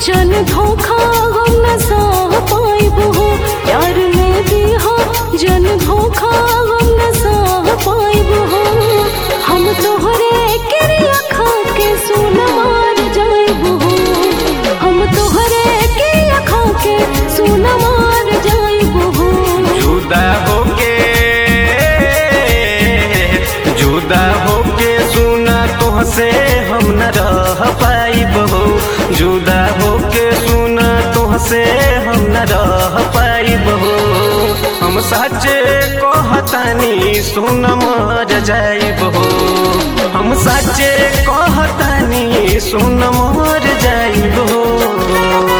जन धोखा हम न सह पाइब हो, प्यार में दिहा जन धोखा हम न सह पाइब हो। हम तोहरे क्रिया खा के सुन मार जाइब हो, हम तोहरे क्रिया खा के सुन मार जाइब हो। जुदा होके सुना तोहसे हम न रह पाइब हो, जुदा होके सुना तोहसे हम न रह पाइब हो। हम सच्चे कहतानी सुन मर जाइब हो, हम सच्चे कहतानी सुन मर जाइब हो।